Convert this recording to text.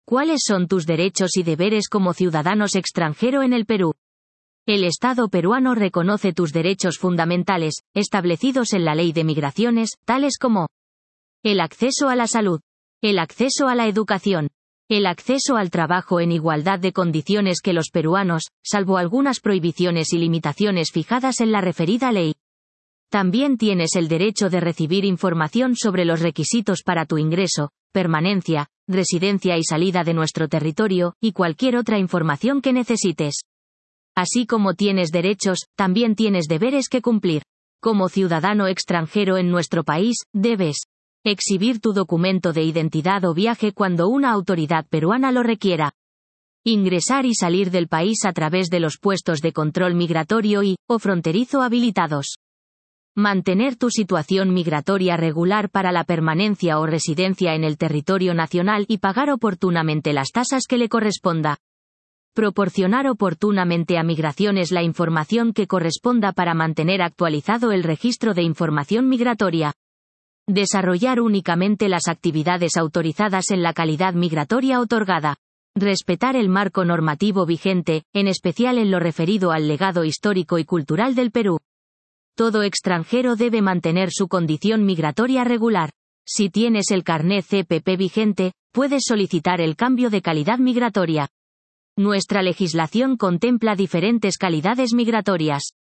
¿Cuáles son tus derechos y deberes como ciudadanos extranjero en el Perú? El Estado peruano reconoce tus derechos fundamentales, establecidos en la Ley de Migraciones, tales como el acceso a la salud, el acceso a la educación, el acceso al trabajo en igualdad de condiciones que los peruanos, salvo algunas prohibiciones y limitaciones fijadas en la referida ley. También tienes el derecho de recibir información sobre los requisitos para tu ingreso, permanencia, residencia y salida de nuestro territorio, y cualquier otra información que necesites. Así como tienes derechos, también tienes deberes que cumplir. Como ciudadano extranjero en nuestro país, debes exhibir tu documento de identidad o viaje cuando una autoridad peruana lo requiera. Ingresar y salir del país a través de los puestos de control migratorio o fronterizo habilitados. Mantener tu situación migratoria regular para la permanencia o residencia en el territorio nacional y pagar oportunamente las tasas que le corresponda. Proporcionar oportunamente a Migraciones la información que corresponda para mantener actualizado el registro de información migratoria. Desarrollar únicamente las actividades autorizadas en la calidad migratoria otorgada. Respetar el marco normativo vigente, en especial en lo referido al legado histórico y cultural del Perú. Todo extranjero debe mantener su condición migratoria regular. Si tienes el carné CPP vigente, puedes solicitar el cambio de calidad migratoria. Nuestra legislación contempla diferentes calidades migratorias.